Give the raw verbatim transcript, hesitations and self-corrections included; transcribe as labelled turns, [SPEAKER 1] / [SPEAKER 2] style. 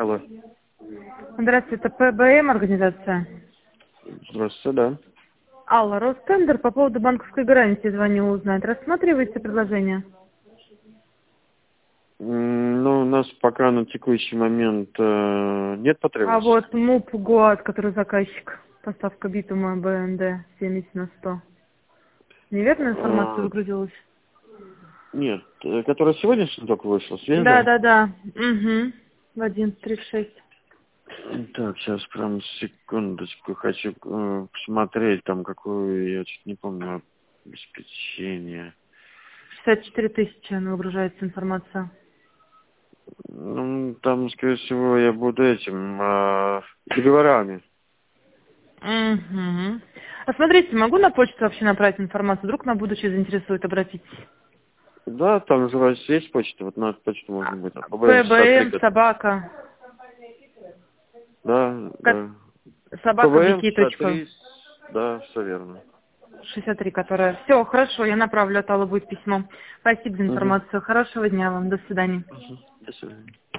[SPEAKER 1] Алло.
[SPEAKER 2] Здравствуйте, это ПБМ организация.
[SPEAKER 1] Здравствуйте, да.
[SPEAKER 2] Алла, Ростендер по поводу банковской гарантии звонила узнать. Рассматриваете предложение?
[SPEAKER 1] М, Ну, у нас пока на текущий момент э, нет
[SPEAKER 2] А
[SPEAKER 1] потребности.
[SPEAKER 2] вот МУП ГУАД, который заказчик, поставка битума БНД семьдесят на сто. Неверная информация
[SPEAKER 1] А,
[SPEAKER 2] выгрузилась?
[SPEAKER 1] нет, э, которая сегодня только вышла,
[SPEAKER 2] Да,
[SPEAKER 1] свежая.
[SPEAKER 2] да, да. Угу. В одиннадцать тридцать шесть.
[SPEAKER 1] Так, сейчас прям секундочку, хочу э, посмотреть там какую, я чуть не помню, обеспечение.
[SPEAKER 2] шестьдесят четыре тысячи она выгружается информация.
[SPEAKER 1] Ну, там, скорее всего, я буду этим, э, договорами.
[SPEAKER 2] Угу. А смотрите, могу на почту вообще направить информацию? Вдруг на будущее заинтересует, обратитесь.
[SPEAKER 1] Да, там же у вас есть почта, вот на эту почту можно будет. ПБМ шестьдесят три,
[SPEAKER 2] ПБМ, собака.
[SPEAKER 1] да,
[SPEAKER 2] Ко-
[SPEAKER 1] да.
[SPEAKER 2] Собака
[SPEAKER 1] ПВМ
[SPEAKER 2] бики
[SPEAKER 1] шестьдесят
[SPEAKER 2] точка
[SPEAKER 1] три, да, все верно.
[SPEAKER 2] шестьдесят три, которая. Все, хорошо, я направлю, от Аллы будет письмо. Спасибо за
[SPEAKER 1] Угу.
[SPEAKER 2] информацию. Хорошего дня вам. До свидания.
[SPEAKER 1] Угу. До свидания.